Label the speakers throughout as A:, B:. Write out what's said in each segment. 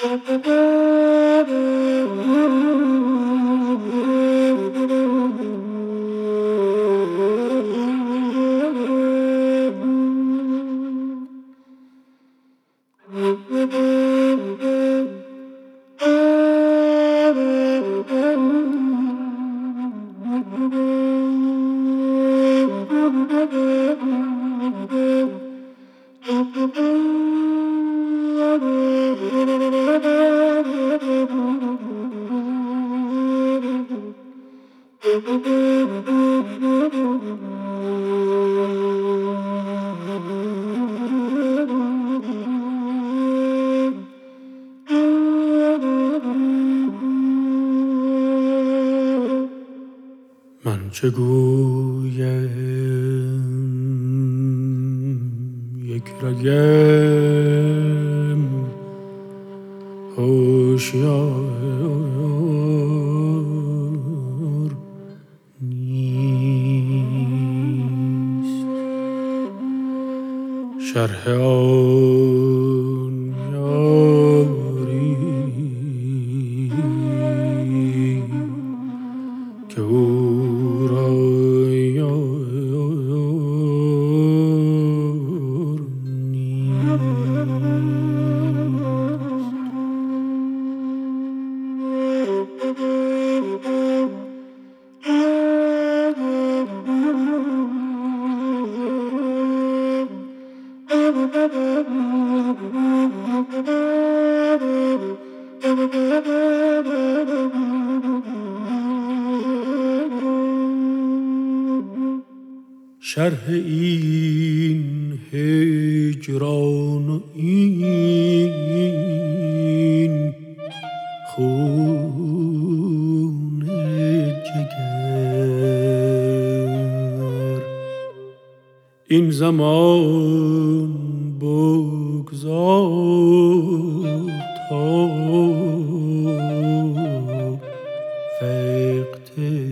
A: من چه گویم یک رگم هوشیار نیست. شرح آن یاری که او را یار نیست. شرح این هجران و این خون جگر این زمان بگذار تا وقت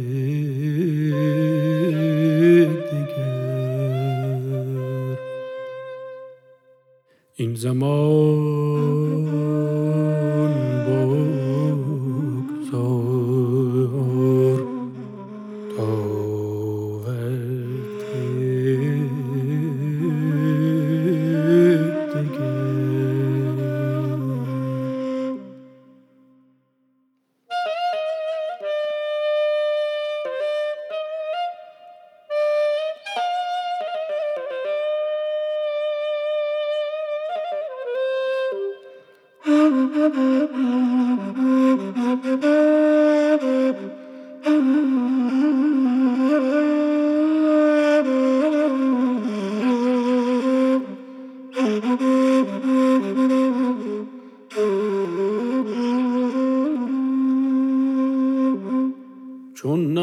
A: این زمان بگذار تا وقت دگر. چون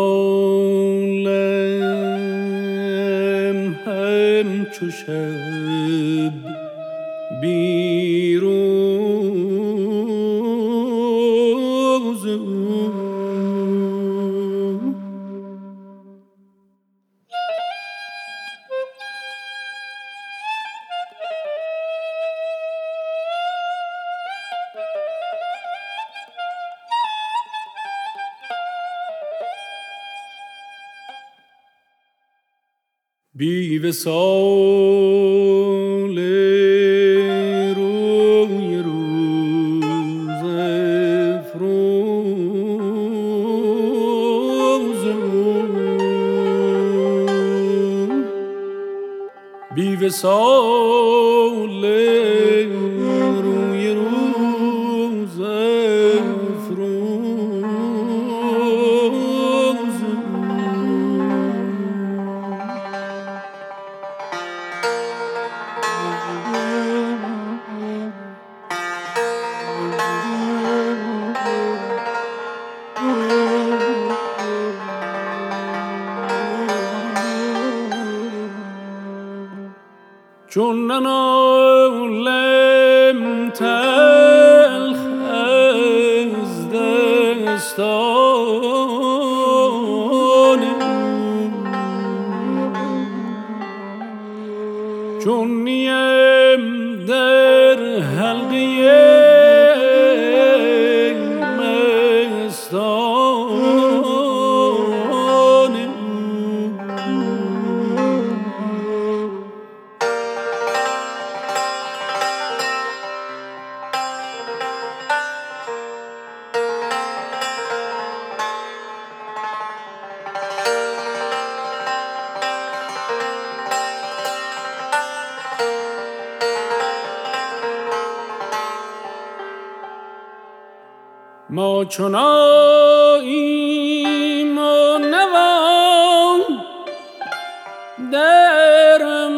A: ننالم همچو شب بیروز او بی وصال روی روز افروز بی وصال روی روز افروز چون ننالم تلخ از دستان چون نیم در حلقه ما چنانیم و نوا در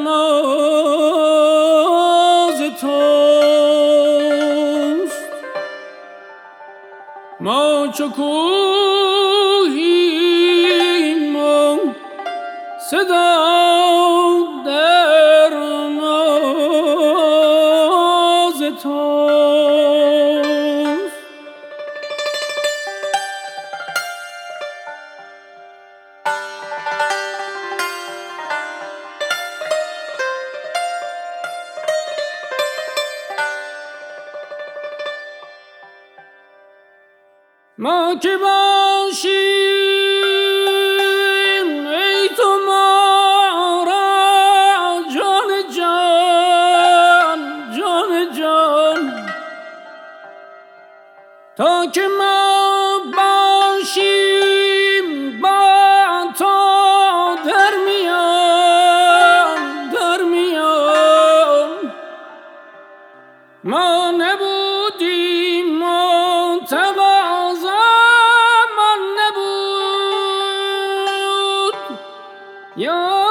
A: ماز توست. ما چو کوهیم و صدا در ماز توست. ما که باشیم ای تو ما را جان جان جان جان، تا که ما باشیم با تو در میان در میان. ما نبودیم متواضع من نبود یا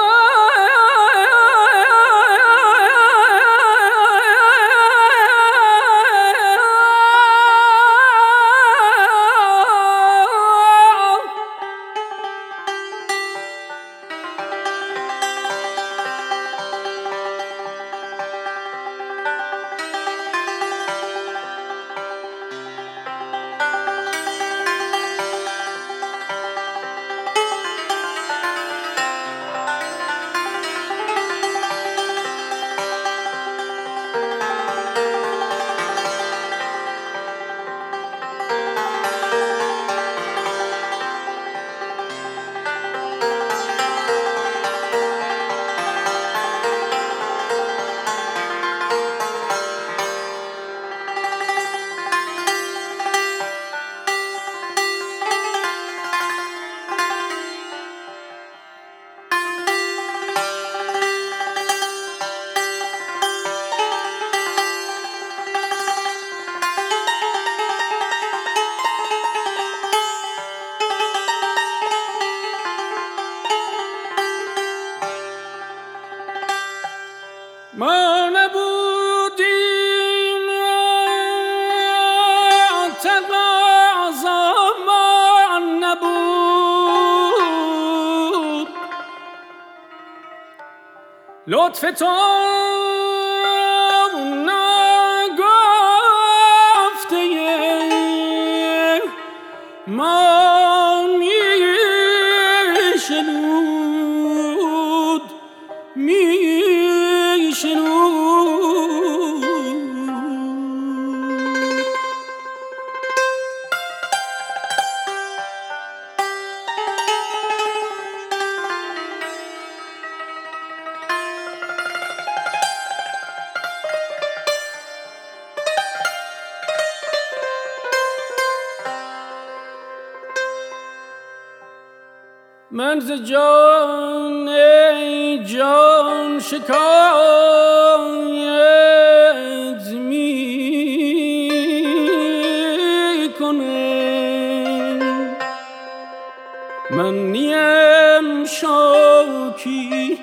A: ما نبودیم تقاضا من نبود، لطف تو نگفته ما میشنود من ز جان ای جان شکایت می کنم. من نیم شاکی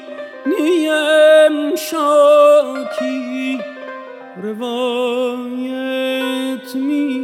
A: روایت می